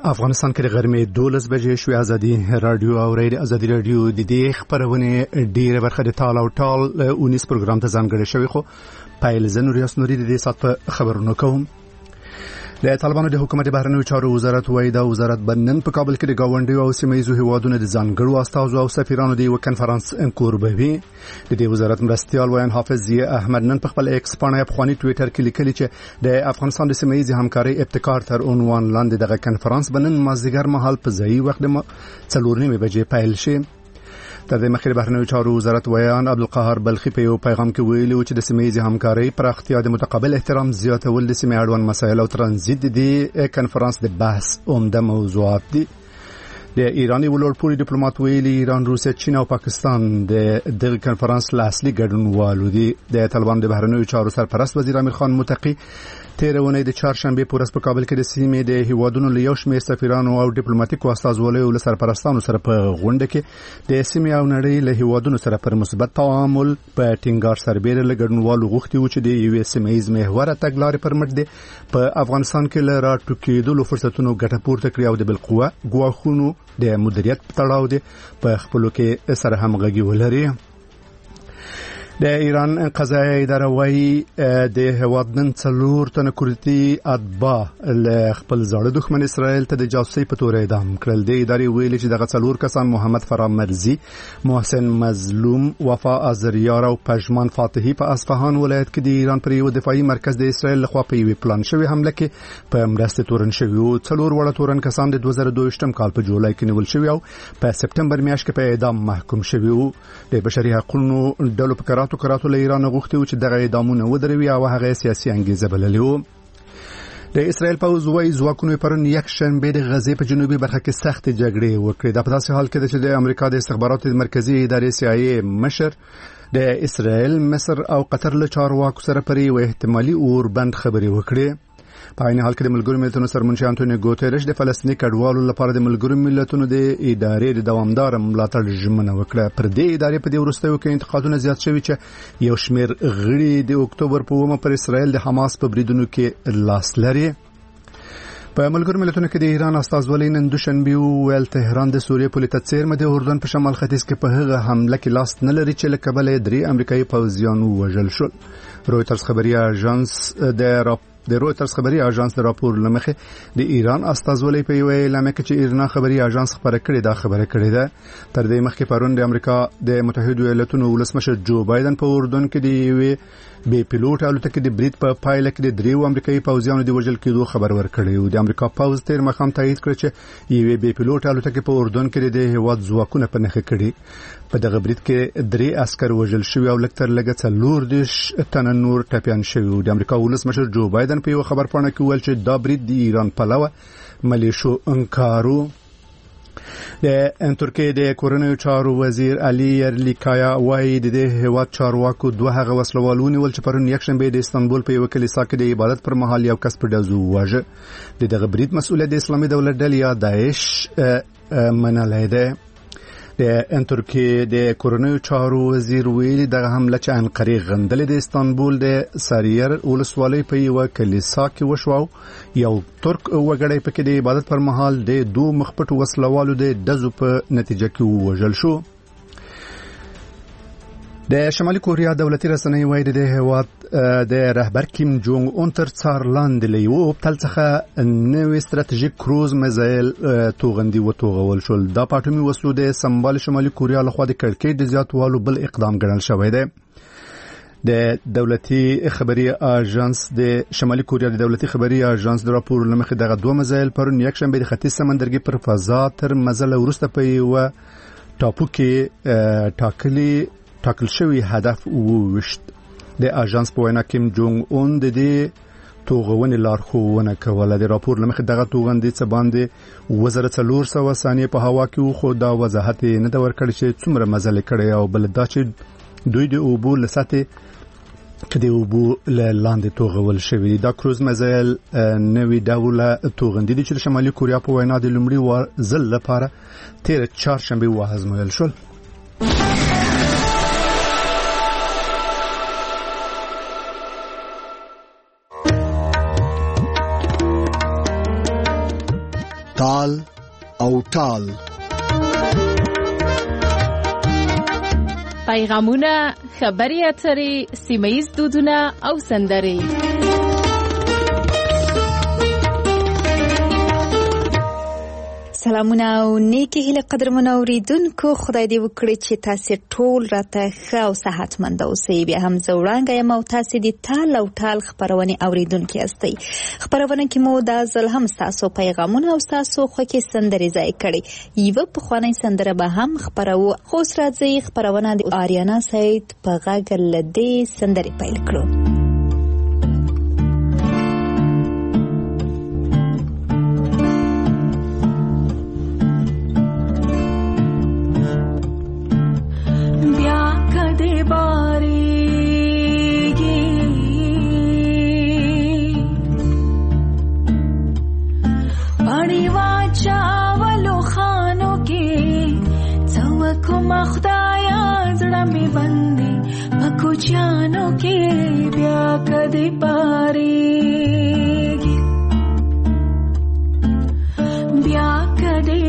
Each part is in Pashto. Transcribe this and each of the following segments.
افغانستان کې غرمې 12 بجې شوې. ازادي رادیو او ازادي رادیو د دې خبرونه ډیره برخه د ټال او ټال 19 پروګرام ته ځانګړی شوی. خو پایل زنوري اسنوري د دې سات په خبرونو کوم. د طالبانو د حکومت بهرنیو چارو وزارت وایي دا وزارت بنن په کابل کې د گاونډیو او سیمه‌ییزو هیوادونو د ځانګړو استازو او سفیرانو د یو کنفرانس کوربوي. د دې وزارت مرستيال وایي حافظ احمد نن په خپل ایکس باندې افغاني ټوئیټر کې لیکلي چې د افغانستان د سیمه‌ییزې همکارۍ ابتکار تر عنوان لاندې دغه کنفرانس بنن مازیګر مهال په ځای وخت 4:30 بجې پیل شي. تر دې مخکې بهرنیو چارو وزارت ویان عبدالقاهر بلخي په یو پیغام کې ویلي چې د سیمه‌ییزې همکارۍ پراختیا د متقابل احترام زیاتول د سیمې اړوند مسایل او ترانزیت د کنفرانس د بحث عمده موضوعات دي. د ایرانی ولورپوري ډیپلوماټ ویلي ایران، روسیه، چین او پاکستان د دغه کنفرانس لاصلي ګډونوالو دي. د طالبان د بهرنیو چارو سرپرست وزیر امیر خان متقی تیرونه د چهارشنبه پورس په کابل کې د سیمې د هیوادونو له یو شمېر سفیرانو او ډیپلوماټیکو استازولۍ له سرپرستانو سره په غونډه کې د سیمې او نړۍ له هیوادونو سره پر مثبت تعامل په ټینګار سربېره له ګډونوالو غوښتي و چې د یو سیمه‌ییز محور تګلارې پر مټ د په افغانستان کې له راټوکېدلو فرصتونو ګټه پورته کړي او د بالقوه ګواښونو د مدیریت په تړاو دي په خپلو کې سره همغږي ولري. د ایران قضایي اداره وايي د هیواد نن 4 تنه کورتي اتباع له خپل ځاړه دښمن اسرائیل ته د جاسوسي په تور اعدام کړل. د ادارې ویلي چې دغه 4 کسان محمد فرامرزي، محسن مظلوم، وفا ازریار او پژمان فاتحي په اصفهان ولایت کې د ایران پر یو دفاعي مرکز د اسرائیل لخوا په یو پلان شوی حمله کې په مرسته تورن شوی او 4 وړه تورن کسان د 2022م کال په جولای کې نیول شوی او په سپټمبر میاشت کې په اعدام محکوم شوی وو. د بشري حقوقو ډلو په کراتو له ایران غوښتي چې دغه اعدامونه ودروي او هغه سیاسي انګیزه بللي وو. د اسرائیل پوځ وايي ځواکونو پرون یک شنبه د غزې په جنوبي برخه کې سخت جګړې وکړې. د په داسې حال کې چې د امریکا د استخباراتو مرکزی ادارې CIA مشر د اسرائیل، مصر او قطر له چارواکو سره پر یو احتمالي اوربند خبرې وکړې. په عین حال کې د ملګرو ملتونو سرمنشي انټونیو ګوتریش د فلسطیني کډوالو لپاره د ملګرو ملتونو د ادارې د دوامدار ملاتړ ژمنه وکړه. پر دې ادارې په دې وروستیو کې انتقادونه زیات شوي چې یو شمېر غړي د اکتوبر په 1 پر اسرائیل د حماس په بریدونو کې لاس لري. په ملګرو ملتونو کې د ایران استازولۍ نن دوشنبه ویل تهران د سوریې پولیټ څیرمه د اردن په شمال ختیځ کې په هغه حمله کې لاس نه لري چې له کبله 3 امریکایي پوځیان وژل شول. رويټرز خبري اژانس د راپور لمخه د ایران استازولۍ په یو اعلان کې چې ایران خبري اژانس خبره کړې ده تر دې مخکې پرون د امریکا د متحده ایالاتونو ولسمشر جو بایدن په اردن کې د بي پيلوټ الوتکې د برید په پایله کې د 3 امریکایي پوځیانو د وژل کېدو خبر ورکړی و. د امریکا پوځ تیر مخام تایید کړ چې یو بي پيلوټ الوتکې په اردن کې د هیواد ځواکونه په نخښه کړي. په دغه برید کې 3 عسكر وژل شوي او لکتر لګه 4 تنه نور ټپيان شوي. د امریکا ولسمشر جو بایدن په یو خبرپاڼه کې ویل چې دا برید د ایران پلوه ملیشو انکارو. د ترکیې د کورنیو چارو وزیر علي یرلیکایا وايي د هیواد چارواکو دوه هغه وسلوالونی ول چې پرون یک شنبه د استانبول په یو کلیسا کې د عبادت پر مهال یو کس په ډزو وواژه. دغه برید مسؤلیت د اسلامي دولت ډلې یا داعش منلای دی. د ترکیې د کورنیو چارو وزیر ویلي دغه حمله چې انقره غندلې د استانبول د ساریر ولسوالۍ په یو کلیسا کې وشو. یو ترک وګړی په کې د عبادت پر مهال د 2 مخپټ وسلوالو د دزو په نتیجه کې وژل شو. د شمالي کوریا دولتي رسنۍ وایي د هیواد د رهبر کیم جونګ اون تر څار لاندې لیو تل څخه نوې ستراتیژیک کروز میزایل توغندي و توغول شول. دا پټومي وسلو د سمبال شمالي کوریا لخوا د کړکېچ د زیاتوالو بل اقدام ګڼل شوی دی. د دولتي خبري اژانس د شمالي کوریا د دولتي خبري اژانس د راپور لمخې دغه 2 میزایل پرون یک شنبه د ختیځ سمندرګي پر فضا تر مزل وروسته په یو ټاپو کې ټاکل شوی هدف ووشت. د اژانس په وینا کیم جونګ اون د دې توغونې لارښوونه کوله. د راپور لمخې دغه توغندې څه باندې 1400 ثانیې په هوا کې خو دا وضاحت نه دا ورکړي چې څومره مزل کړي او بل دا چې دوی د اوبو لساته کې د اوبو لاندې توغول شوی. دا کروز میزایل نوې ډوله توغندې دي چې شمالي کوریا په وینا د لومړي ځل لپاره تیر چهارشنبه وازمویل شول. تال تال او ټال. پیغامونه، خبري اترې، سیمه‌ییز دودونه او سندرې. سلامونه او نیکی هیله قدرمن اوریدونکو، خدای دې وکړي چې تاسو ټول راته ښه او صحتمند اوسئ. بیا هم زه وړاندې یم او تاسو دې تال او ټال خبرونه اوریدونکو یاستئ. خبرونه کې مو دا ځل هم تاسو پیغامونه او تاسو خوږې سندرې ځای کړي. یوه پخوانۍ سندره به هم خبرو، خو راځي خبرونه د آریانا سید په غږ له دې سندرې پیل کړو. जानो के ब्या कदे पारेगी, ब्या कदे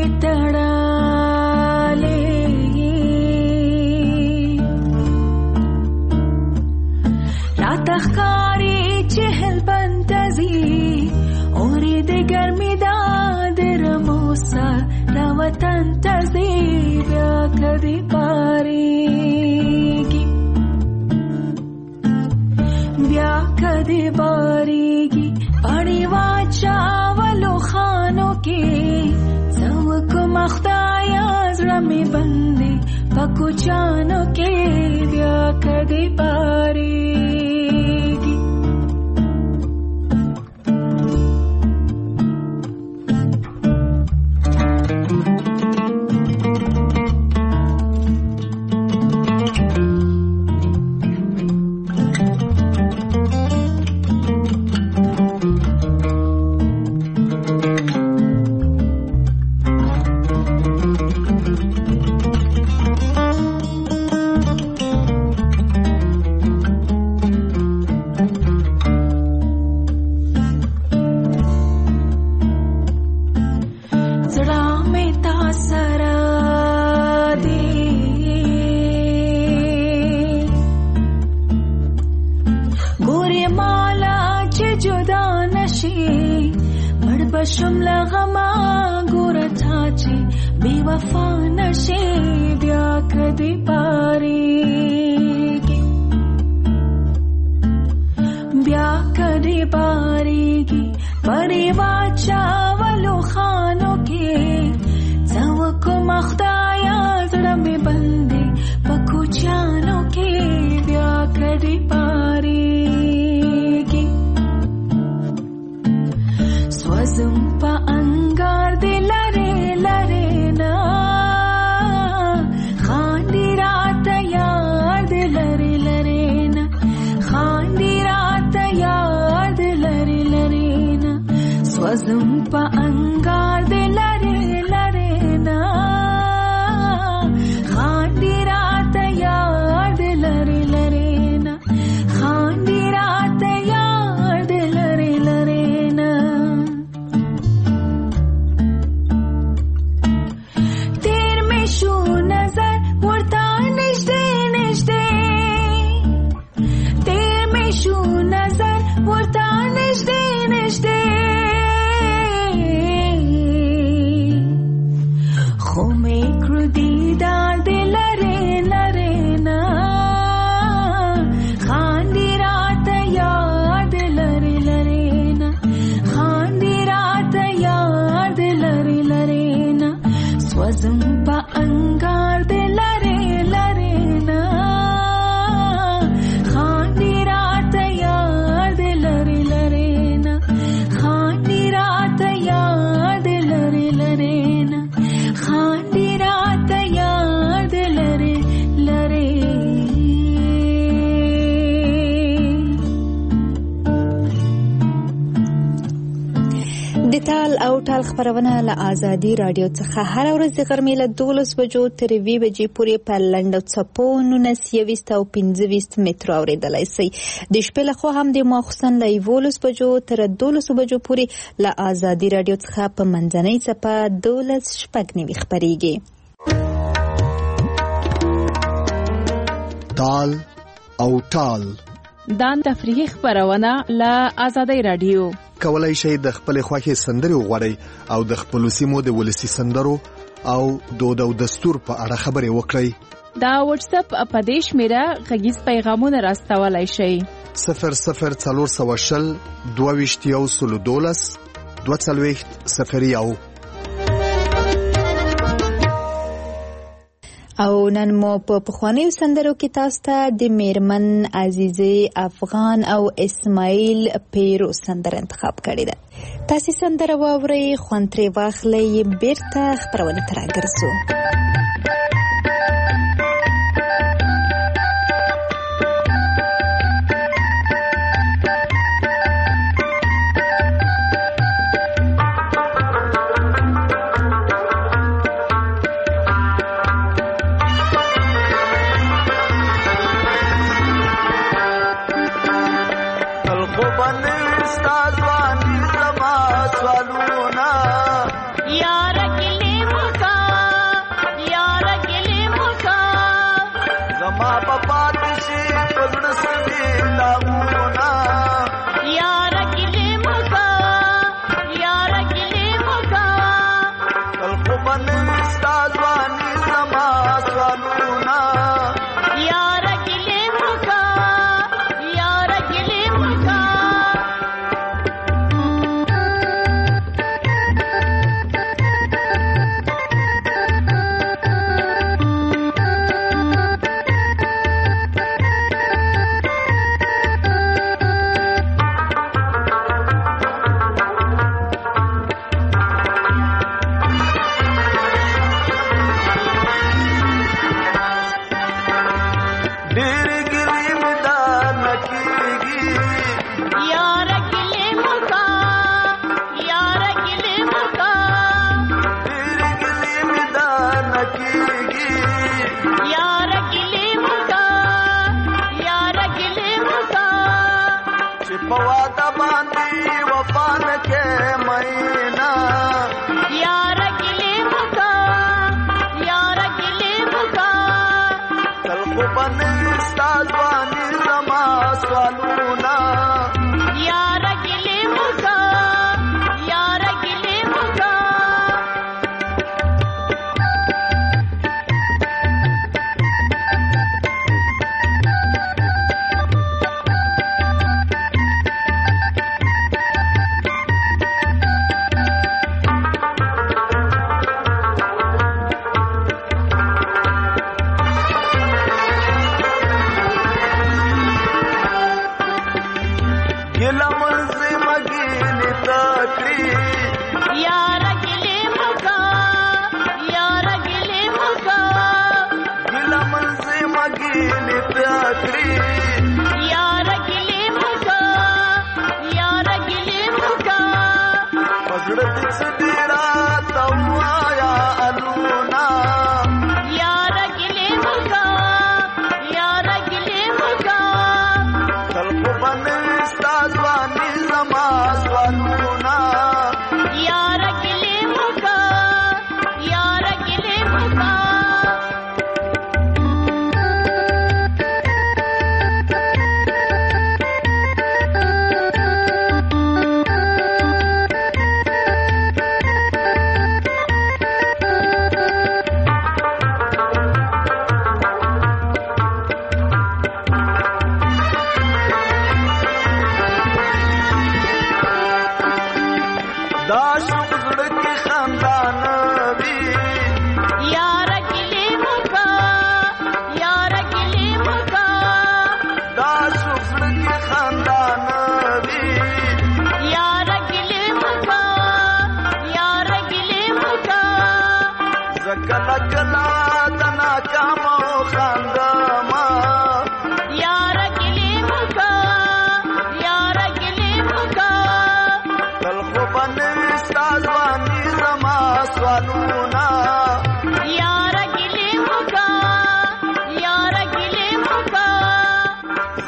तड़ालेगी, रात खारी चहल बंतजी और दे गर्मी दाद रमोसा रवतन तजी ब्या कदे पारेगी, ब्या कदे बारेगी. बड़ी वाचावलो खानों के सब को मख्ताया ज़रा में बंदे पको जानो के ब्या कदे बारेगी. شمل غما گورتاچی بی وفا نشی بیا کدی باریگی, بیا کدی باریگی. بری واچاولو خانو کے زوکو مخدایا زڑا میں بندے پکو جانو کے بیا کدی باریگی. स्वज़म पा अंगार दे लरे लरे ना खांडी रात यार दे लरे लरे ना, खांडी रात यार दे लरे लरे ना. स्वज़म पा अंगार दे लरे लरे ना खांडी रात यार दे लरे लरे ना, खांडी रात यार दे लरे लरे ना. شو نظر ورتا نشده نشده تیر می شو نظر ورتا نشده نشده ټال خبرونه له آزادي رادیو څخه هر ورځ د غرمې له 12 بجو تر 2 بجې پورې په لنډو څپو 19 او 15 مترو اورېدلای شئ. د شپې له خوا هم د ماخوستن له 11 بجو تر 12 بجو پورې له آزادي رادیو څخه په منځنۍ څپه 12:09 خبرېږي. تال او ټال دا تفریحي خبرونه له آزادي رادیو. کولای شئ د خپل خوښي سندري وغواړئ او د خپل سیمو د ولسی سندرو او دود او دستور په اړه خبرې وکړئ. دا واتس اپ اپدیش میرا غږیز پیغامونه راستولای شئ. 00420 22 22 او نن مو په پخوانیو سندرو کې تاسو ته د میرمن عزیزه افغان او اسماعیل پیرو سندره انتخاب کړې ده. تاسو سندره واورئ، خوند ترې واخلئ، بیرته خبرونه ته راګرځو.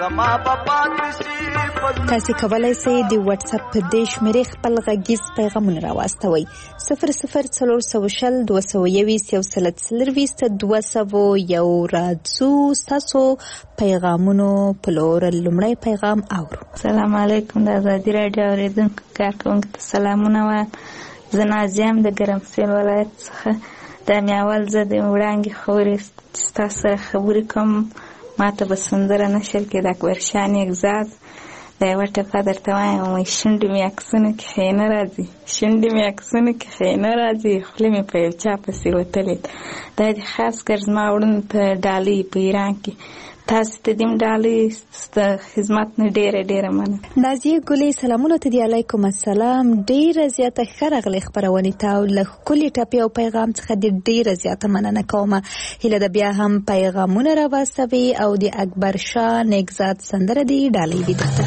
تاسو کولای شئ د واتس اپ په دې شمیرې خپل غږیز پیغامونه راوستوئ 00420 221 راځو تاسو پیغامونو پلور لمړی پیغام اورو. السلام علیکم د آزادی رادیو اوریدونکو کارکونکو ته سلامونه وایم. زه نازیم د ګرمسیر ولایت څخه د میاول زه د وړانګې خورې ستاسو سره خبرې کوم. ماته به سندره نشر کې د اکبر شاه نیکزاد د یوه ټپه درته وایم وایي شونډې مې عکسونو کې ښې نه راځي شونډې مې عکسونو کې ښې نه راځي خوله مې په یو چا پسې وتلې. دا د خاص کر زما وړونو ته ډالۍ په ایران کې تاسو ته دیم ډالۍ خدمت نه ډیره مننه. نازیه ګلې سلامونه ته دی. علیکم السلام. ډیره زیاته ښه راغلې خپرونې ته او له ښکلي ټپې او پیغام څخه ډیره زیاته مننه کوم. هیله ده بیا هم پیغامونه راواستوي او د اکبر شاه نیکزاد سندره دی ډالۍ وي درته.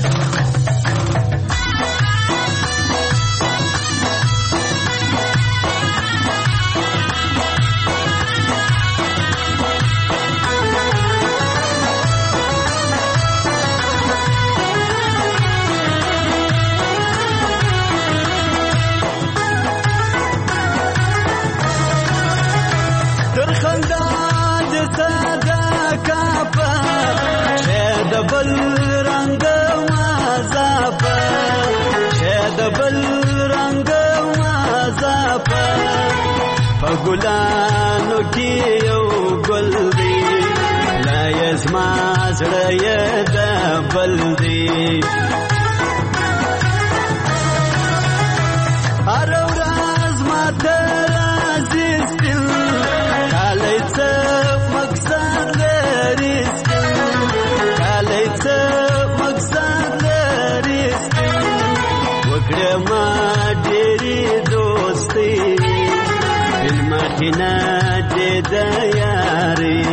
ګلانو کې یو ګل دی لا یزما زړه یې د بل دی هر ورځ ماته راځي سپین کالی څه مقصد لري سپین کالی څه مقصد لري سپین وکړه ما ډېرې دوستي مخینه دې د یاري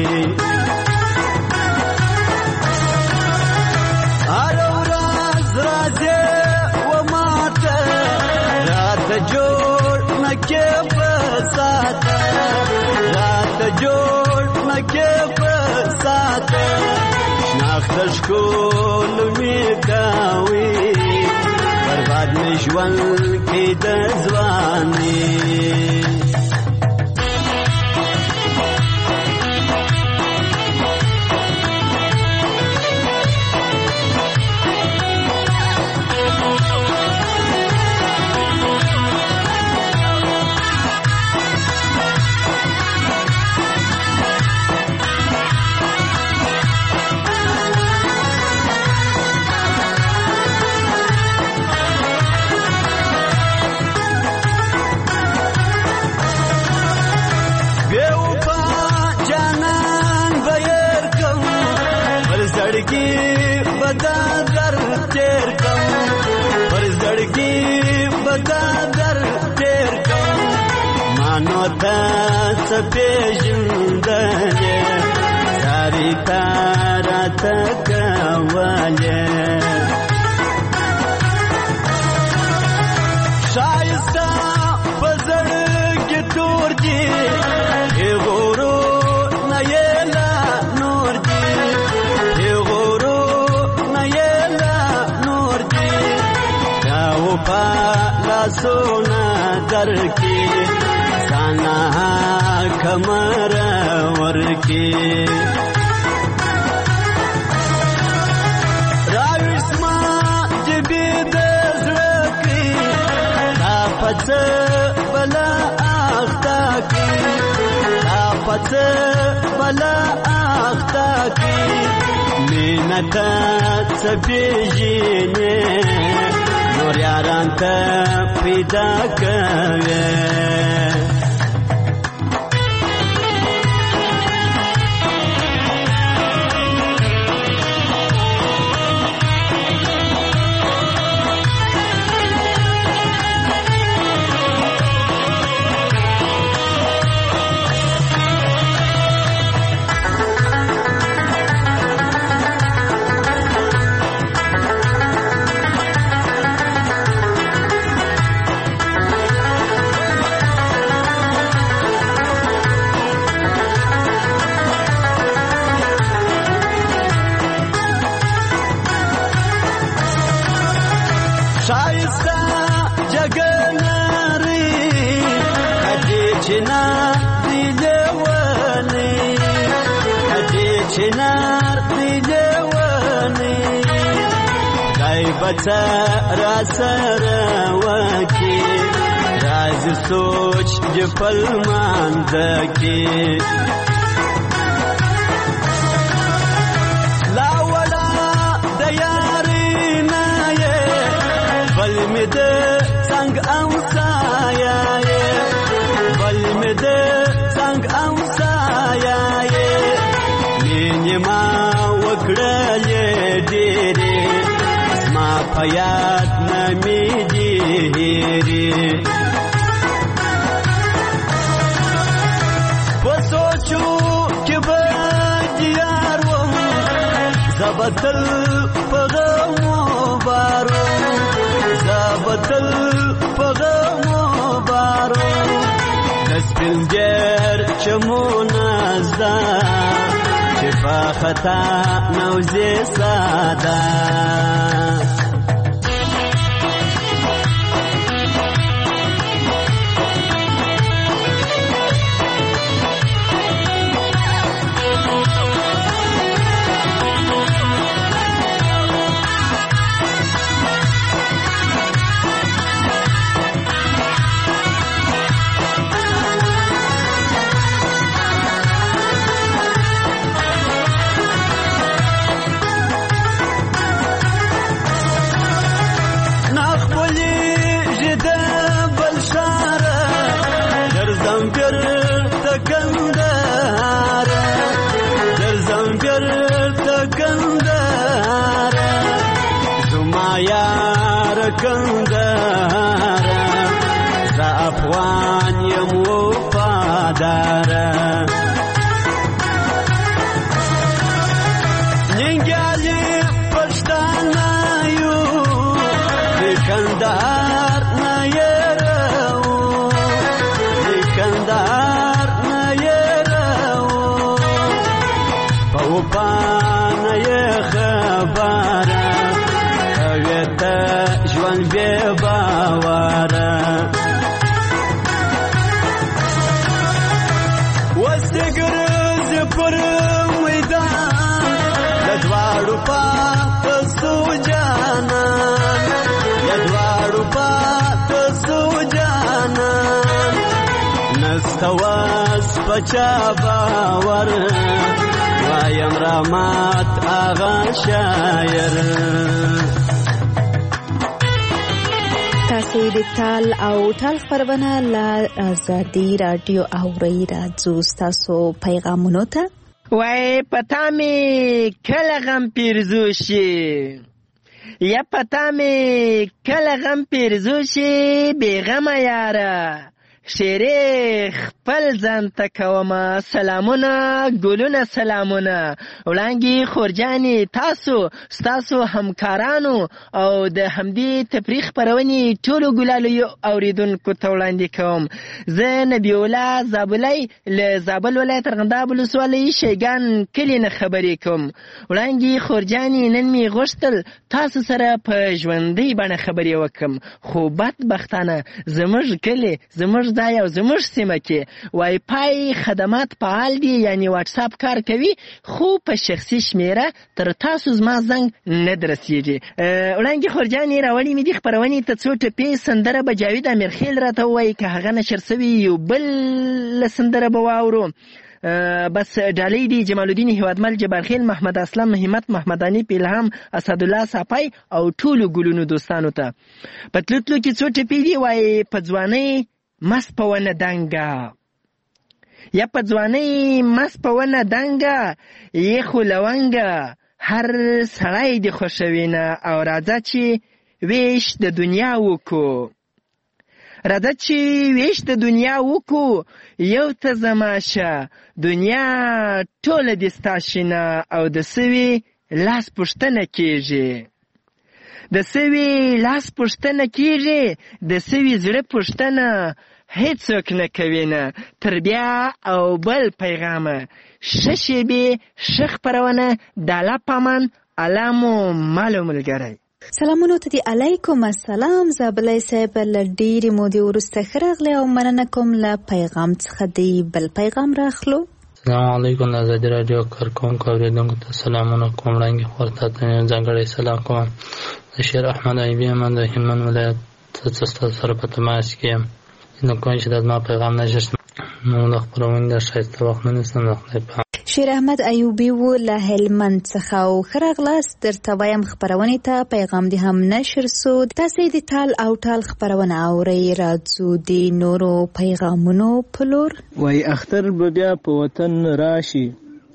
هر ورځ راځي و ماته راته جوړ نکې په ساته راته جوړ نکې په ساته شناخته ښکل مې کوي برباد مې ژوند کې د ځواني سپیژندنه ساری تارا تکواله شایسته پزړګي تور دي غورو نه یلا نور دي غورو نه یلا نور دي دا و په لاسونه درکې سانا کمر ورکی راوسما جبی د زړکی دا پڅ بلا اختا کی دا پڅ بلا اختا کی مینتا څپېژنې نور یاران ته پیدا کوي چنار دیلونی غیبت را سر وکی راز سوچ جپل ماندکی لاولا دیاری نایه بلمد سنگ امسایه بلمد سنگ امسایه مینی ما وکڑلی دیری زما پیاد نمی دیری بسوچو که بدیارم زبطل پغمو بارم زبطل پغمو بارم دسپلگر چمون ازدا چفا خطا نوزی سادا کندارا ز افغان یم وفادارا ننگالی پشتانا یو کندار نیرو کندار نیرو پاوپان خبره جوان بی باواره وستگرز پر میدان لدوارو پاتسو جانان لدوارو پاتسو جانان نستواز پچا باور وایم رامات آغا شایر تاسو د تال او ټال خبرونه له آزادي رادیو اورئ راځو ستاسو پیغامونو ته. وای پتا می کله غم پیرزو شي یا پتا می کله غم پیرزو شي بیغمه یاره شیری خپل ځان ته کومه سلامونه ګلونه سلامونه وړانګې خورجانې ستاسو همکارانو او د همدې تفریح خپرونې ټولو ګلالو اوریدونکو ته وړاندې کوم. زه نبی الله زابلی له زابل ولایت ارغنداب ولسوالۍ شیګان کلي نه خبرې کوم. وړانګې خورجانې نن مې غوښتل تاسو سره په ژوندۍ بڼه خبرې وکړم خو بدبختانه زموږ کلي زموږ ځای او زموږ سیمه کې وای فای خدمات فعال دي یعنی واتساپ کار کوي خو په شخصي شمیره تر تاسو زما زنګ نه درسیږي. وړانګې خورجانې راوړې مې دي خپرونې ته څو ټپې سندره به جاوید امیرخیل راته ووایي که هغه نشر سوي یو بل سندره به واورو. بس ډالۍ دي جمال الدین هیوادمل جبارخیل محمد اسلام همت محمدانی پیلهام اسدالله صافی او ټولو ګلونو دوستانو ته. په تلو کې څو ټپې دي وای په ځوانۍ مست په ونه دنګه یا په ځوانۍ مست په ونه دنګه یې خو لونګه هر سړی دې خوښوي نه او راځه چې ویش د دنیا وکړو راځه چې ویش د دنیا وکړو یو ته زماشه دنیا ټوله دې ستا شینه او د سوي لاس پوښتنه کېږي د سوي لاس پوښتنه کېږي د سوي زړه پوښتنه هیڅوک نه کوي نه. تر بیا او بل پیغامه ښه شېبې ښه خپرونه د الله په امان الله مو مالو ملګری. سلامونو ته دی علیکم السلام زابلی صاحب له ډېرې مودې وروسته ښه راغلی او مننه کوم له پیغام څخه دی بل پیغام راخلو. السلام علیکم. د ازادي راډیو کارکونکو اوریدونکو ته سلامونه کوم. وړاندې خور ته ځانګړی سلام کوم. د شیر احمد ایبی یم د هلمند ولایت څخه سره په تماس کې یم. نو کوم چې د ما پیغام نشم نو د خبرونه د شایسته وخت نه نسم خپل شیر احمد ایوبی و له هلمند څخه او خرغلاس درته وایم خبرونه ته پیغام دې هم نشر سو. تاسو د ټال او ټال خبرونه اوري راځو د نورو پیغامونو په لور. وای اختر به بیا په وطن راشي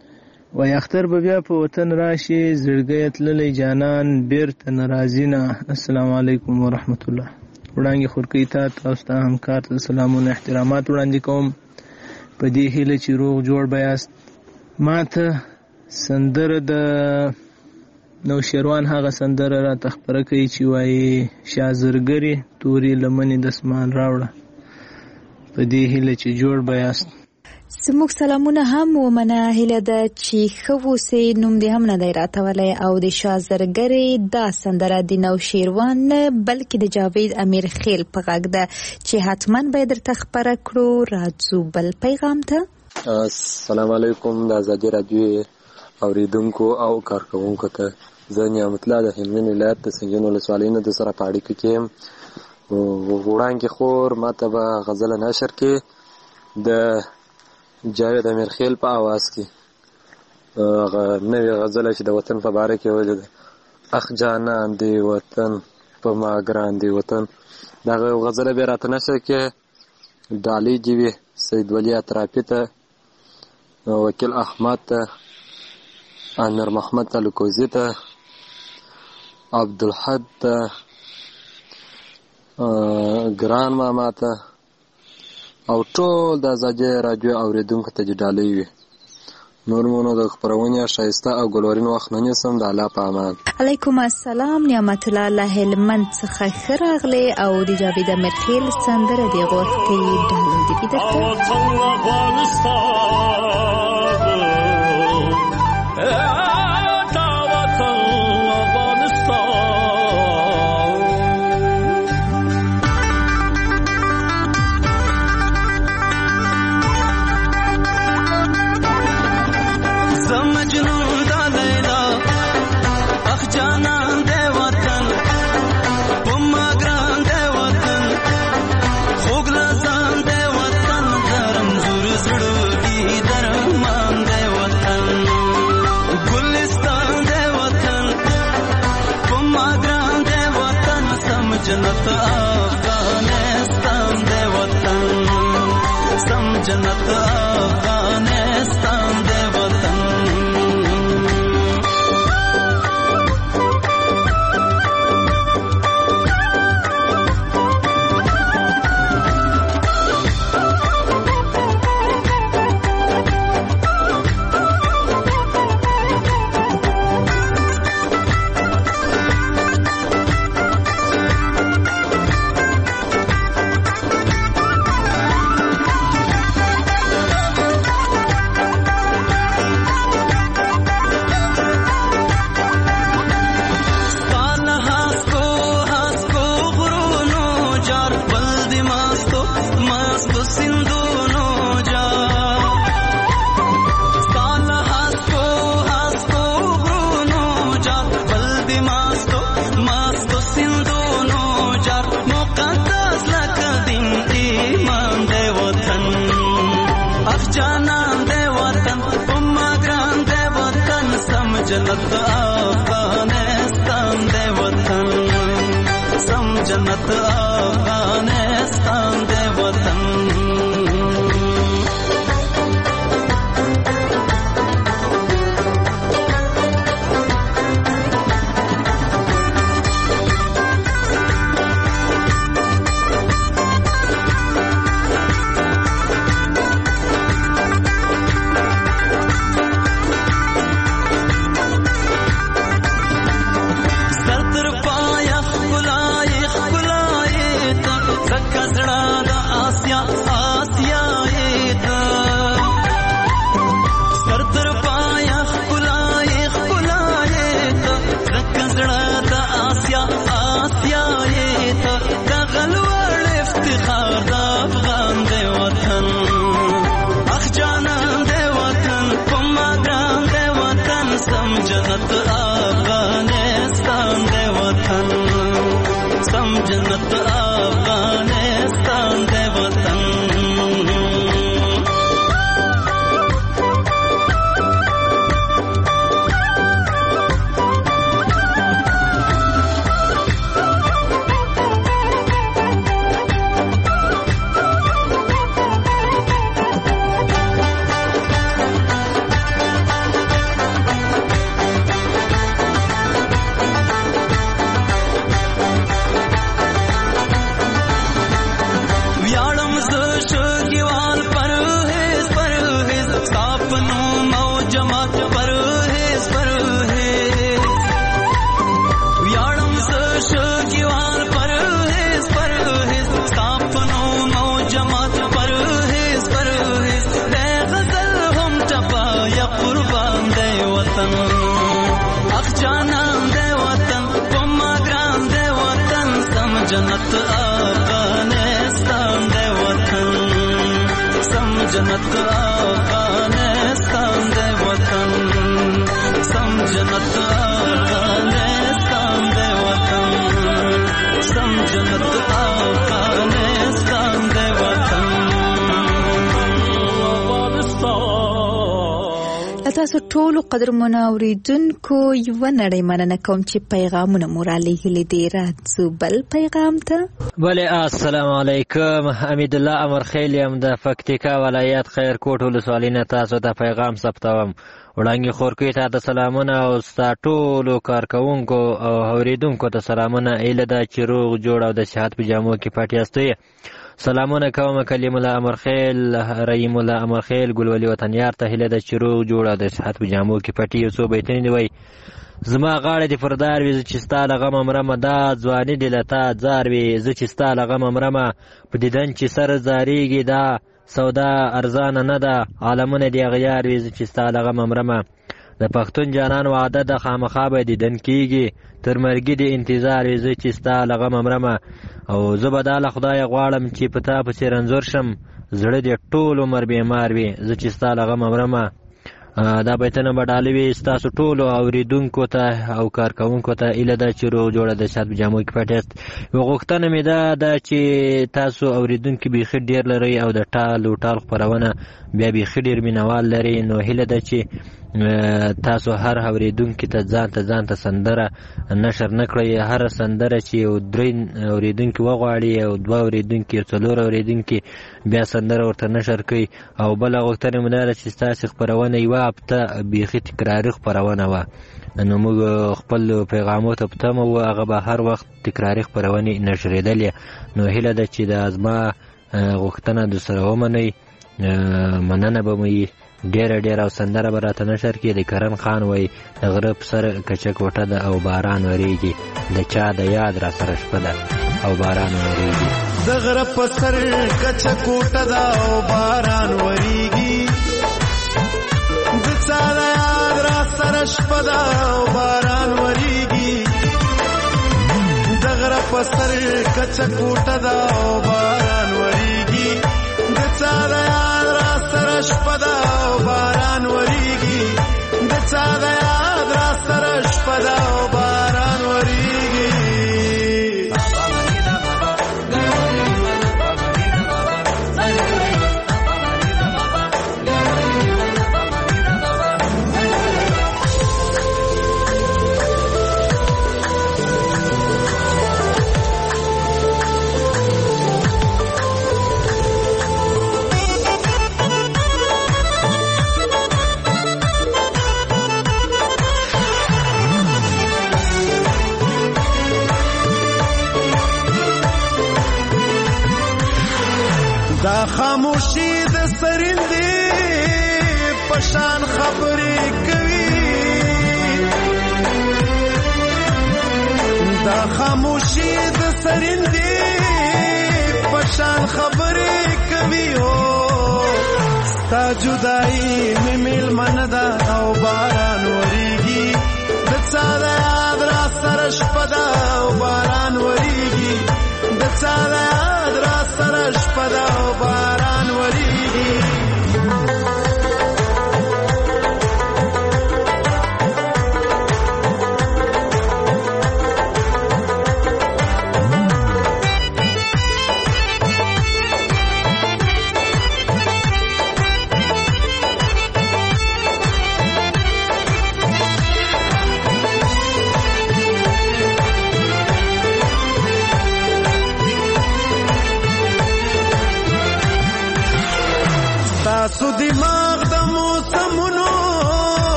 زړګی تللی جانان بیرته ناراضی نه. السلام علیکم ورحمت الله. وړاندې خورکی ته تاسو ته همکار ته سلامونه احترامات وړاندې کوم په دې هیله چې روغ جوړ بیاست. ما ته سندره د نوشیروان هغه سندره را تخبره کوي چې وایي شازرګری توري لمنې د اسمان راوړه. په دې هیله چې جوړ بیاست. زموږ سلامونه هم ومنه. هیله ده چې ښه اوسئ. نوم دې هم نه دی راته او د شازرګرې دا سندره د نوشیروان نه بلکې د جاوید امیر خیل په غږ ده چې حتما به درته خبره کړو. راځو بل پیغام ته. السلام علیکم. د ازادي راډیو اوریدونکو او کارکونکو ته زه نعمت الله د هلمند ولایت د سنجن ولسوالۍ نه د سره په اړیکه کې یم. وړاندې خور ماته به غزل نشر کې د جاوید امیر خیل په आवाज کې نوې غزل چې د وطن په باره کې ویل ده. اخ جانان دی وطن په ما ګران دی وطن. دا غزل به راته نشر کې ډالۍ جیوی سید ولی اطرافی ته، وکیل احمد ته، امیر محمد الکوزی ته، عبدالحد ته، ګران ماما ته او ټول د ازادي راډیو اوریدونکو ته ډالۍ وي. نور مونږ د خبرونه شایسته او ګلورین وخت نه نسم. د الله په امان. علیکم السلام. نعمت الله له هلمند څخه خراغله او د جاوید امیر خیل سندره دی غوښتي ډالۍ دی درته. جنت افغانستان دے وطن، سم جنت افغانستان دے وطن. جنت افغانستان دے وطن، سم جنت افغانستان دے وطن. जन्नत अफगानिस्तान दे वतन सम जन्नत अफगानिस्तान दे वतन जन्नत अफगानिस्तान दे वतन सम जन्नत अफगानिस्तान दे वतन सम जन्नत अफगानिस्तान दे वतन सम जन्नत अफगानिस्तान दे वतन تاسو ټول قدرمنو اوریدونکو یو نړۍ مننه کوم چې پیغامونه مو را لېږلي دي. راځو بل پیغام ته. بله السلام علیکم. حمید الله امرخیل یم د پکتیکا ولایت خیرکوټ ولسوالۍ نه تاسو ته پیغام ثبتوم. وړاندې خورکوي ته د سلامونه او ستا ټولو کارکوونکو او اوریدونکو ته سلامونه. ایله ده چې روغ جوړ او د صحت په جامو کې پټ یاستئ. سلامونه کوم کلیم الله امرخیل، رحیم الله امرخیل، ګلولي وطنیار ته هیله ده چې روغ جوړ او د صحت په جامو کې پټي. یو څو بیتونه دی وای زما غاړه دې فردار وي چې ستا له غمه مرمه، دا ځواني دې له تا ځار وي زه چې ستا له غمه مرمه، په دیدن چې سر زاریږي دا سودا ارزانه نه ده، عالمونه دې غیار وي زه چې ستا له غمه مرمه. د پښتون جانان وعده د خامخا به دیدن کیږي، تر مرګي دې انتظار وي زه چې ستا له غمه مرمه. او زه به دا له خدایه غواړم چې په تا پسې رنځور شم، زړه دې ټول عمر بیمار وي زه چې ستا له غمه مرمه. دا بیتونه به ډالې وي ستاسو ټولو اوریدونکو ته او کارکوونکو ته ایله ده چې روغ جوړه د صحت په جامو کې پټ یاست. یوه غوښتنه مې ده چې تاسو اوریدونکي بیخي ډېر لرئ او د ټال و ټال خپرونه بیا بیخي ډېر مینوال لري، نو هیله ده چې تاسو هر اوریدونکي ته ځان ته سندره نشر نه کړئ. هر سندره چې یو 3 اوریدونکي وغواړي او 2 اوریدونکي 4 اوریدونکي بیا سندره ورته نشر کړئ. او بله غوښتنه مې ده چې ستاسې خپرونه یوه هفته بیخي تکراري خپرونه وه، نو موږ خپل پیغامو ته په تمه وو هغه به هر وخت تکراري خپرونې نشرېدلې. نو هیله ده چې دا زما غوښتنه درسره ومنئ. مننه به مې ډېره او سندره به راته نشر کړي. د کرن خان وایي د غره په سر کچه کوټه ده او باران ورېږي، د چا د یاد را سره شپه ده او باران ورېږي. د غره په سر کچه کوټه ده او باران ورېږي، د چا د یاد را سره شپه ده او باران ورېږي. د غره په سر کچه کوټه ده او باران ورېږي، د چا د یاد را سره شپه ده او باران ورېږي، د چا د یاد را سره شپه ده او باران ورېږي. دا خاموشي د سرندې پشان خبرې کوي، دا خاموشي د سرندې پشان خبرې کوي. او ستا جدایي مې میلمنه ده او باران ورېږي، د چا د یاد را سره شپه ده او باران ورېږي، د چا د یاد را سره شپه ده او باران ورېږي.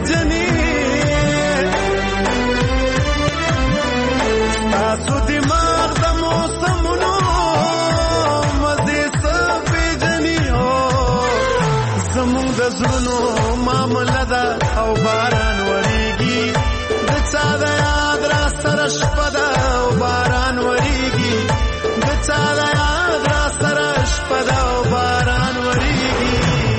پیجنې تاسو دماغ د موسمونو مزه څه پیجنې زمونږ د زړونو معامله ده او باران وریږي د چا د یاد را سره شپه ده او باران وریږي د چا د یاد را سره شپه ده او باران وریږي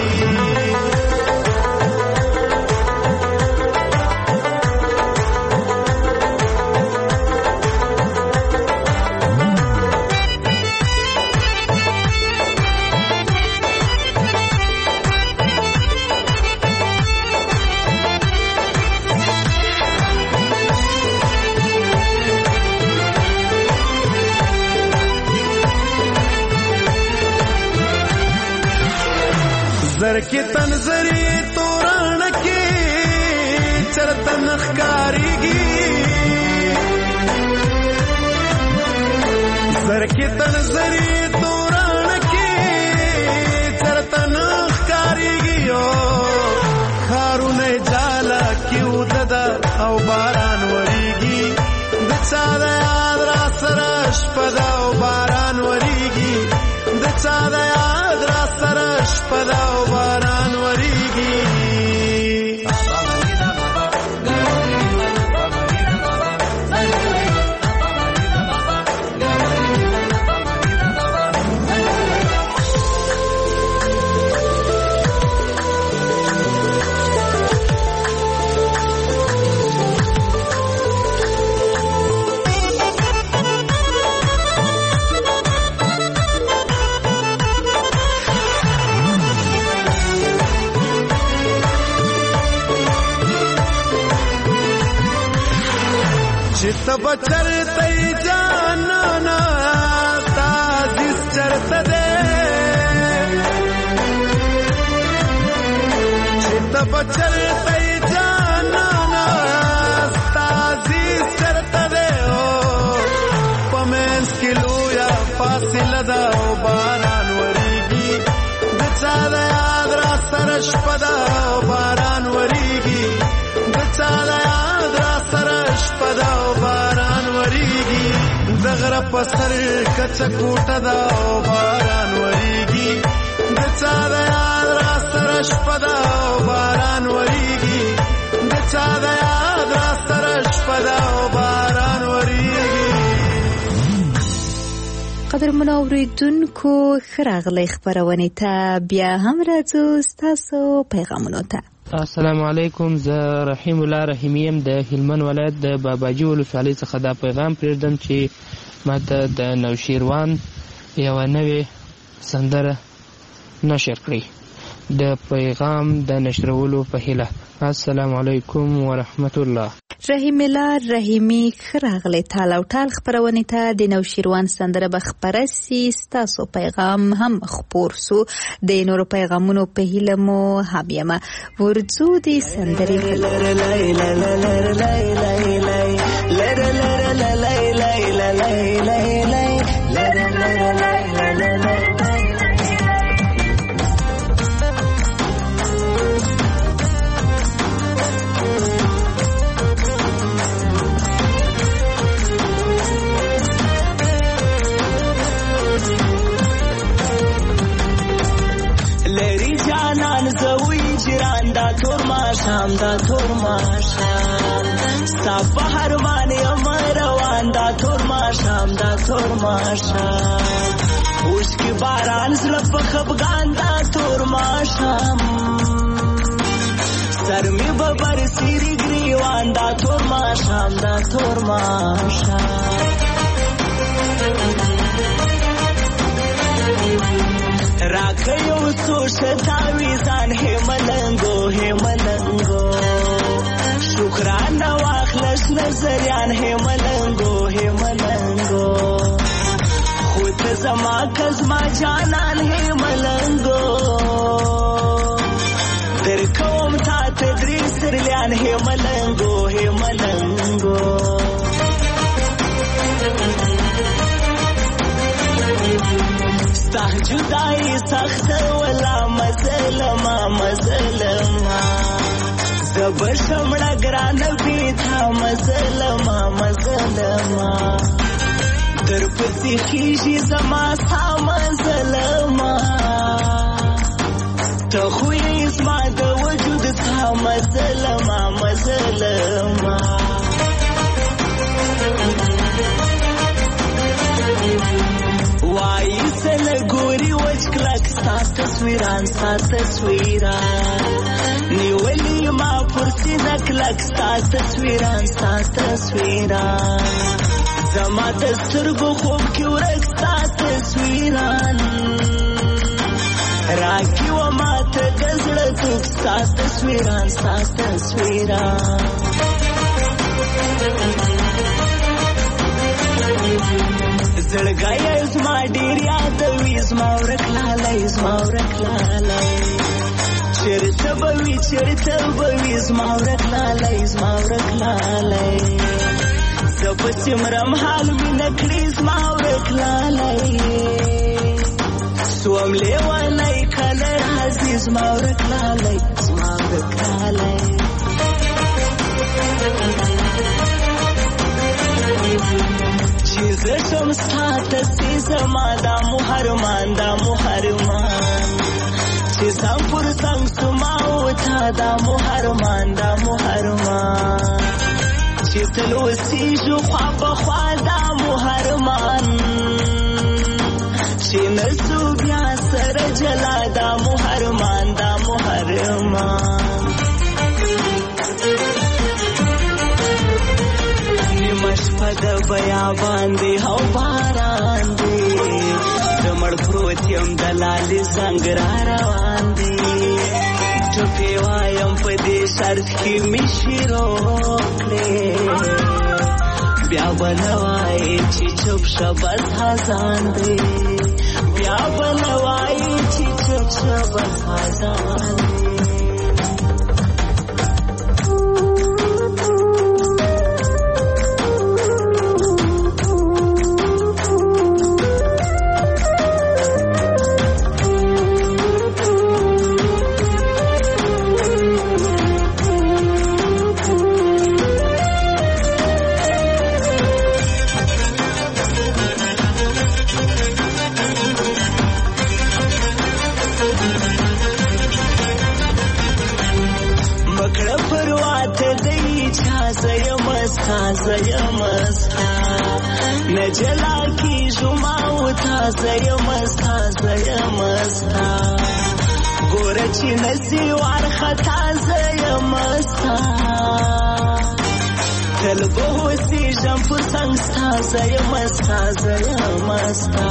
زر کې تنظری توران کې چرته نخکاریږي زر کې تنظری توران کې چرته نخکاریږي خارونه جالا کې وددا او باران وریږي د چا د یاد را سره شپه ده او باران وریږي د چا د یاد را سره شپه ده او باران وریږي تب چرته جانانا تازیس چرته دے تب چرته جانانا تازیس چرته دے پمنس کلو یا فاصله ده او باران وریږي د چا د یاد را سره شپه ده او باران وریږي د چا د یاد را سره شپه ده او باران وریږي د غره په سر کچه کوټه ده او باران وریږي د چا د یاد را سره شپه ده او باران وریږي د چا د یاد را سره شپه ده او باران وریږي. قدرمنو اوریدونکو ښه راغلی خپرونې ته بیا هم راځو ستاسو پیغامونو ته. السلام علیکم، زه رحیم الله رحیمی یم د هلمند ولایت د باباجي ولسوالۍ څخه دا پیغام پرېږدم چې ماته د نوشیروان یوه نوې سندره نشر کړئ. د پیغام د نشرولو په هیله. السلام علیکم ورحمت الله. رحیم الله رحیمی ښه راغلی تال او ټال خپرونې ته د نوشیروان سندره به خپره سي. ستاسو پیغام هم خپور سو. د نورو پیغامونو په هیله مو هم یمه. ورځو د سندرې شام دا تور ماشام ستا بحر مانی امروان دا تور ماشام دا تور ماشام اوشکی باران زلپ خبگان دا تور ماشام سرمی ببر سیری گریوان دا تور ماشام دا تور ماشام راکیو سوش تاویزان هیملنگو هیملنگو شکران واخلش نظریان هیملنگو هیملنگو خود زما کزما جانان هیملنگو در کوم تا تدریس درلیان هیملنگو هیملنگو ستا جدائی سخت ولا مظلما مظلما ز زبشمړه ګرانه بیتا مظلما مظلما در پسې خیږي زما ستا مظلما ته خو یې زما د وجود ستا مظلما مظلما وای سل ګوري وچ کلک ستا تصویران ستا تصویران نیولی ما پرسی نکلک ستا تصویران ستا تصویران زما دسترګو خوب کې ورک ستا تصویران راکی و ما ته گزړه توک ستا تصویران ستا تصویران زړګی زما ډېر یادوي زما ورک لالی زما ورک لالی چېرته به وي چېرته به وي زما ورک لالی زما ورک لالی زه پسې مرم حال مینه کړي زما ورک لالی سوم لیونی کله راځي زما ورک لالی زما ورک لالی چې زه شم ستا تصې زما دا محرمان دا محرمان چې څنګ پر څنګ سما و تا دا محرمان دا محرمان چې تل اوسېږو خوا په خوا دا محرمان چې نسو بیا سره جلا دا محرمان دا محرمان شپه د بیابان دی او باران دی د مړ پروت یم د لالې زنګ را روان دی ټپې وایم په دې شرط کې مې شیرو کړې بیا به نه وایې چې چوپ شه بس خزان دی بیا به نه وایې چې چوپ شه بس خزان دی نجلا کی جمع وتا زیمستا زیمستا ګورچی نسی وار خطا زیمستا کل بهوسی جم پر څنګه زیمستا زیمستا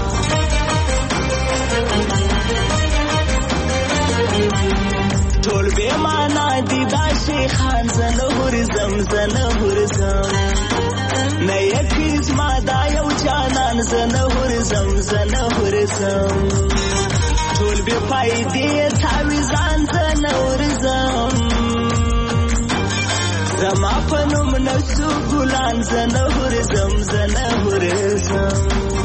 ټول به معنا دی دا شیخان زنه ورزم زنه ورزم نه یکیز ما دا یو جانان زنه ورزم زنه ورزم ټول به فائدې تعویزان زنه ورزم زما په نوم نسو ګلان زنه ورزم زنه ورزم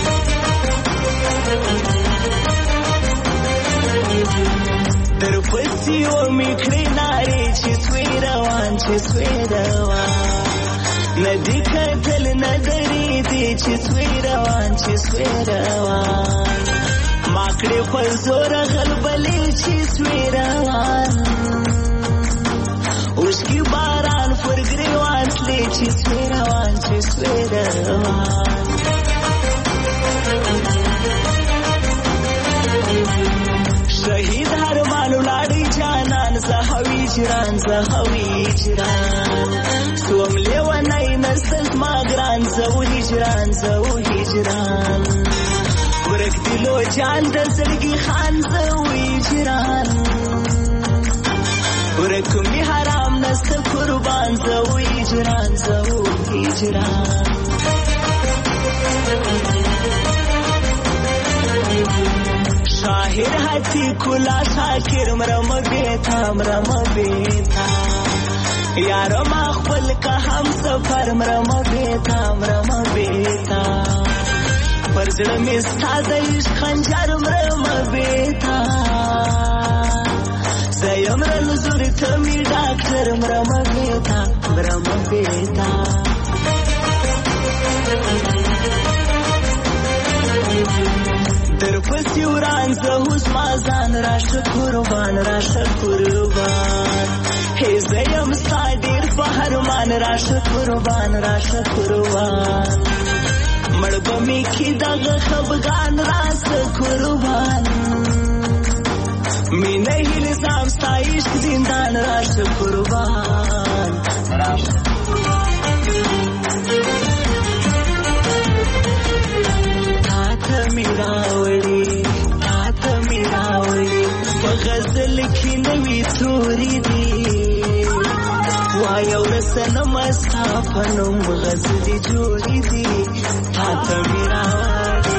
در پسې و میکړې نارې چې سوی روان چې سوی روان ندی کتل ندری دی چې سوی روان چې سوی روان ماکړې په زور غلبلې چې سوی روان اوس کی باران پر ګریوان تلې چې سوی روان چې سوی روان شهید هر مالو لاړی جانان زهوی جران زهوی جران سوم لیونی نسل ما ګران زو هجران زو هجران ورک دلو جان د زړګي خان زو هجران ورک می حرام نست قربان زو هجران زو هجران شاهر هتی کلا شاکر مرم بیتا مرم بیتا یار ما خپل کا هم سفر مرم بیتا مرم بیتا پرزړه می ستاد عشق خنجر مرم بیتا زه یمرل زوري ته می ډاکټر مرمه بیتا در پسې وران زه اوس ما ځان راشه قربان هی زه یم ستا ډېر قهرمان راشه قربان مړ به مې کي دغه خفګان راسه قربان مینه هیلې سام ستا عشق زندان راشه قربان تا می راوړي په غزل کې نوې تورې دي وایو رسنم ستا په نوم غزلې جوړې دي تا می راوړي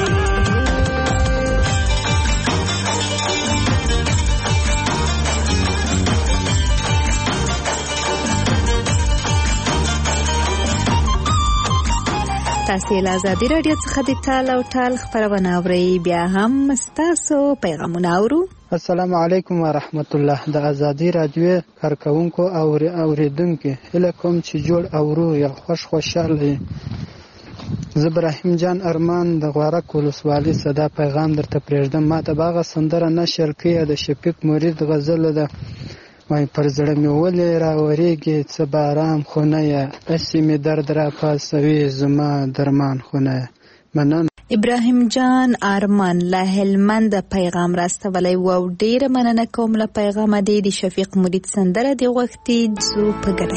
تاسو له آزادي رادیو څخه د ټال او ټال خبرونه اورئ بیا هم تاسو پیغامونه اورو. السلام علیکم ورحمت الله. د آزادي رادیو کارکونکو او اوریدونکو هله کوم چې جوړ اورو یا خوشاله زه ابراهیم جان ارمان د غوړک ولسوالۍ صدا پیغام درته پرېږدم. ما ته باغه سندره نشر کړې د شفیق مرید غزل ده وای پر زړه مې ولې راورېږي څه باران خونه یا اسې مې درد را پاسوي زما درمان خونه مننه. ابراهیم جان ارمان له هلمند پیغام راستولی و ډیره مننه کوم له پیغام دی د شفیق مرید سندره دی وختي زو په ګډه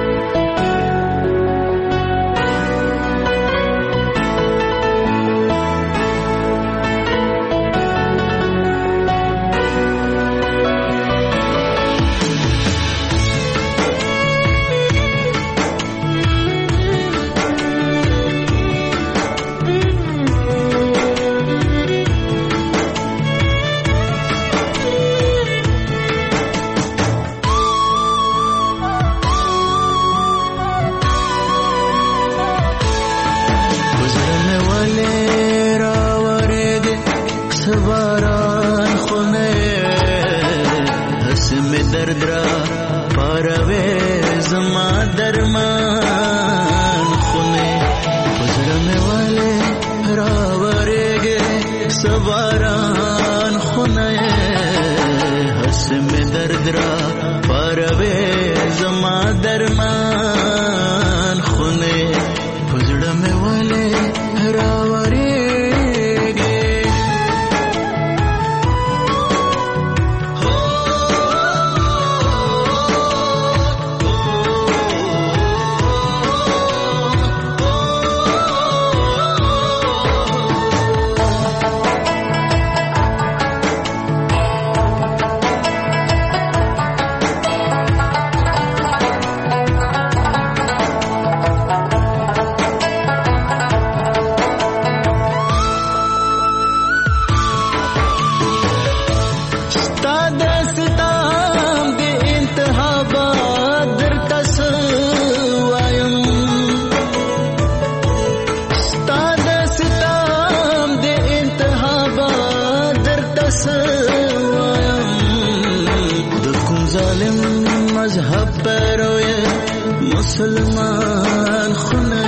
مسلمان خونه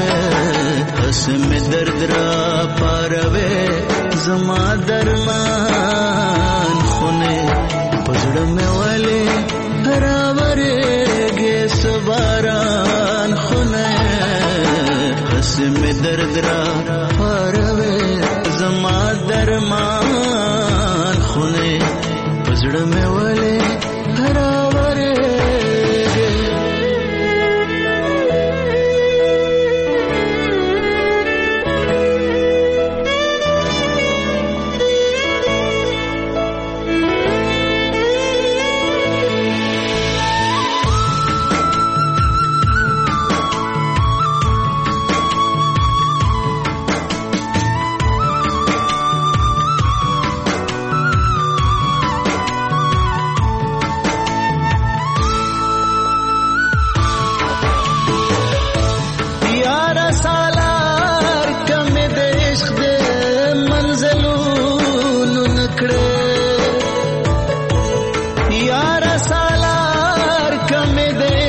اسم درد را پاروي زما درمان خونه پزړه مې والي راورېږي سباران خونه اسم درد را پاروي زما درمان خونه پزړه مې والي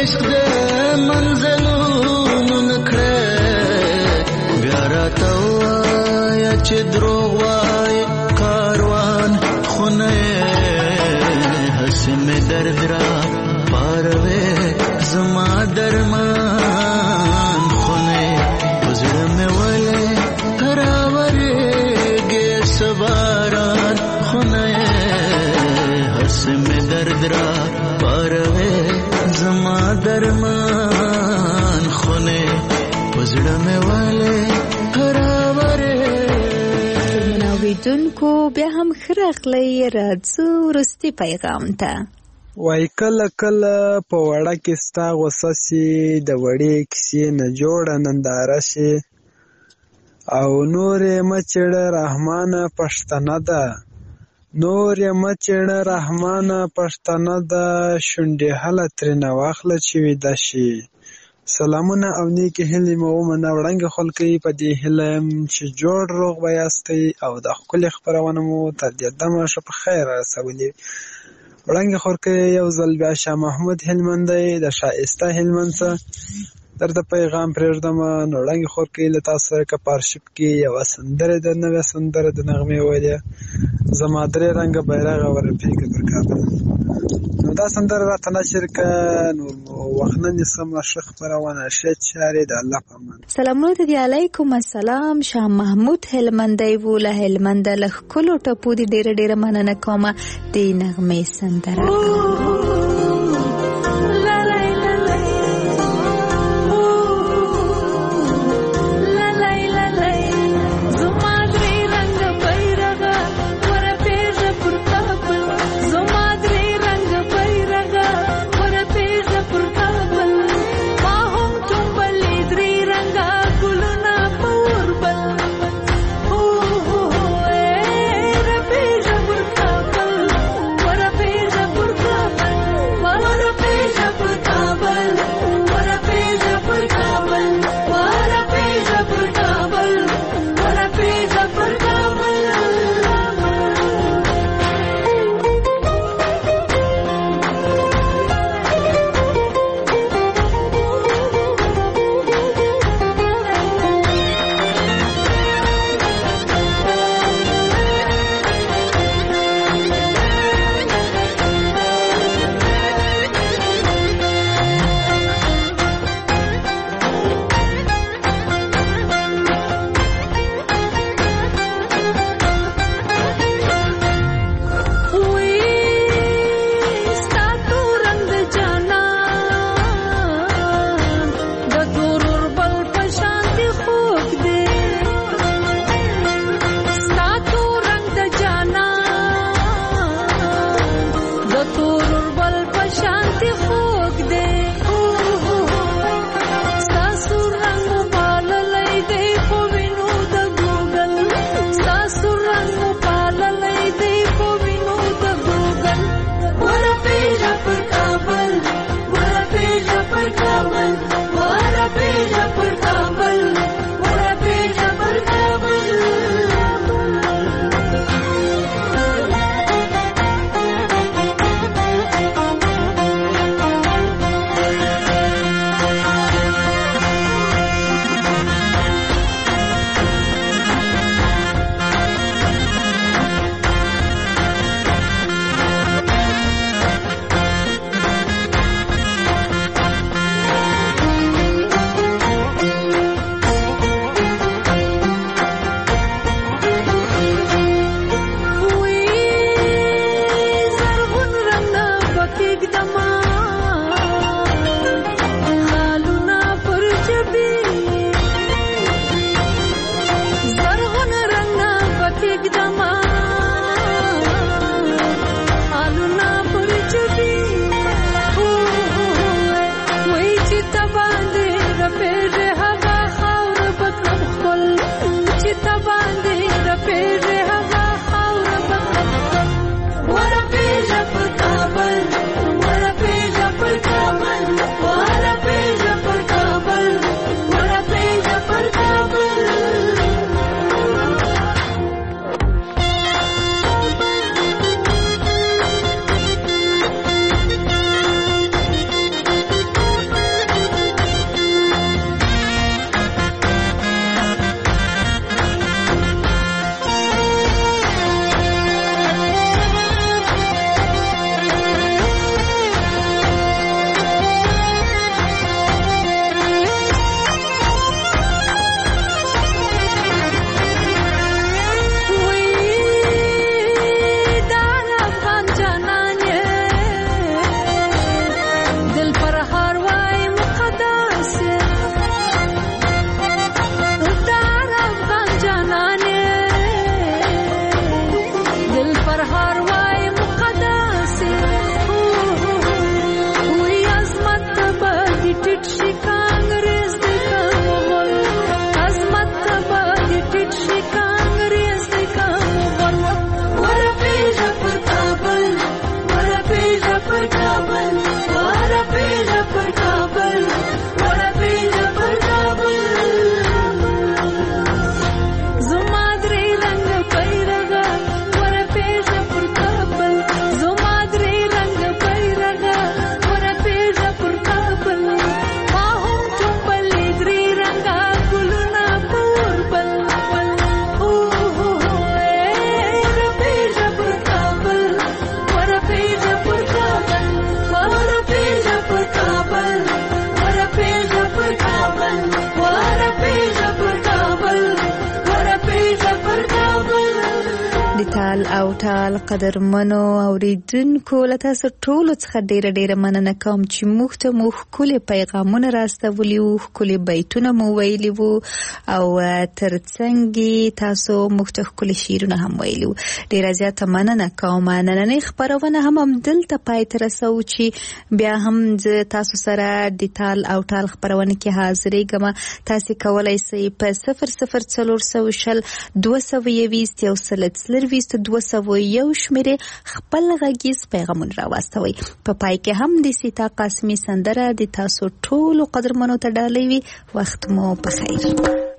عشق د منزلونو نکړه بیا راته ووایه چې دروغ وایې کاروان خونه هسې مې درد را پاروې زما درمان خونه په زړه مې ولې راورېږې سباران خونه هسې مې درد را پاروې زما درمان خونه په زړه مې ولې اوریدونکو بیا هم ښه راغلی راځو وروستي پیغام ته. وای کله کله په وړه کې ستا غوسه سي د وړې کیسې نه جوړه ننداره شي او نور یې مه چېړه رحمانه پښتنه ده نور یې مه چېړه رحمانه پښتنه ده شونډې هله ترېنه واخله چې ویده شي. سلامونه او نیکې هیلې مو ومنه وړانګې خلکۍ په دې هیله یم چې جوړ روغ به یاستئ او د ښکلې خپرونه مو تر دې دمه ښه په خیر رسولې. وړانګې خورکۍ یو ځل بیا شاه محمود هلمندی د ښایسته هلمند څخه درته پیغام پرېږدمه. نو وړانګې خورکۍ له تاسو سره که په ارشیف کې یوه سندره د نوې سندره د نغمې ویلې زما درې رنګه بیرغ ورپېږه پر کابل. نو دا سندره راته نشر که نور مو وخت نه نیسمه ښه خپرونه ښې چارې د الله په امان. سلامونه دې علیکم السلام. شاه محمود هلمندی و له هلمنده له ښکلو ټپو دې ډېره ډېره مننه کومه د نغمې سندره. ټال قدرمنو اوریدونکو له تاسو ټولو څخه ډیره مننه کوم چې موږ ته مو ښکلي پیغامونه راستولي وو، ښکلي بیتونه مو ویلي وو او ترڅنګ تاسو موږ ته ښکلي شعرونه هم ویلي وو. ډیره زیاته مننه کوم. نننۍ خپرونه هم دلته پای ته رسوو چې بیا هم زه تاسو سره د تال او ټال خپرونه کې حاضرېږم. تاسو کولای شئ په 00400 220 1 201 شمیرې خپل غږیز پیغامونه راواستوئ. په پای کې هم د سیتا قاسمي سندره د تاسو ټولو قدرمنو ته ډالۍ وي. وخت مو په خیر.